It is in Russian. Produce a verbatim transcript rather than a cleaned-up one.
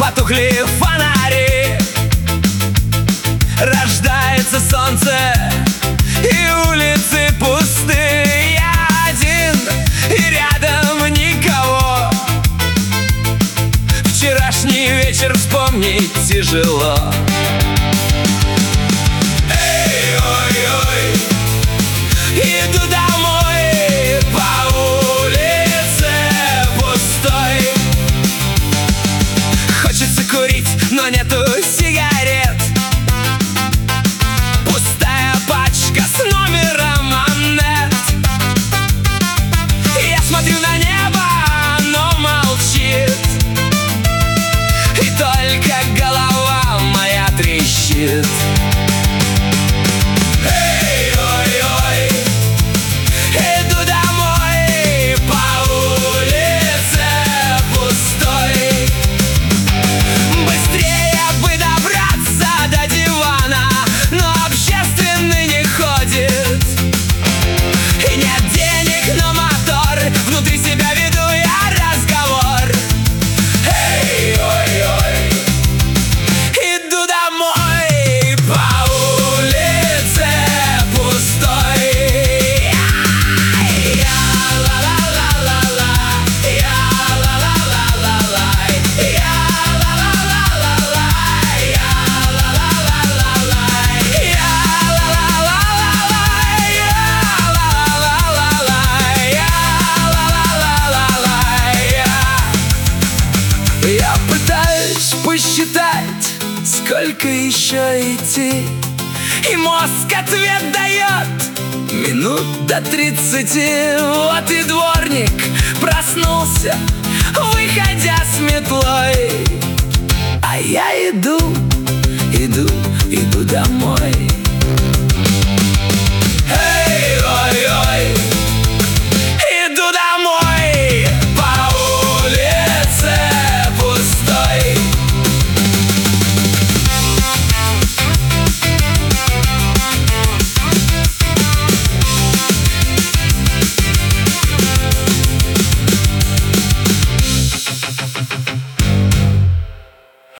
потухли фонари, рождается солнце, и улицы пусты. Я один, и рядом никого. Вчерашний вечер вспомнить тяжело. Эй, ой, ой, иду домой по улице пустой. Хочется курить, но нету сигарет. Пустая пачка с номером монет. Я смотрю на небо, оно молчит, и только голова моя трещит. Эй, ой, ой, иду домой по улице пустой. Быстрее бы добраться до дивана, но общественный не ходит. И нет денег на мотор, внутри себя веду я разговор. Эй, ой, ой, иду домой по улице пустой. Я ла-ла-ла-ла-ла, я ла-ла-ла-ла-ла, я ла-ла-ла-ла-ла, я ла-ла-ла-ла-ла, я ла-ла-ла-ла-ла, я ла-ла-ла-ла-ла, я. Я пытаюсь посчитать, сколько еще идти, и мозг ответ дает минут до тридцати. Вот и дворник проснулся, выходя с метлой. А я иду, иду, иду домой.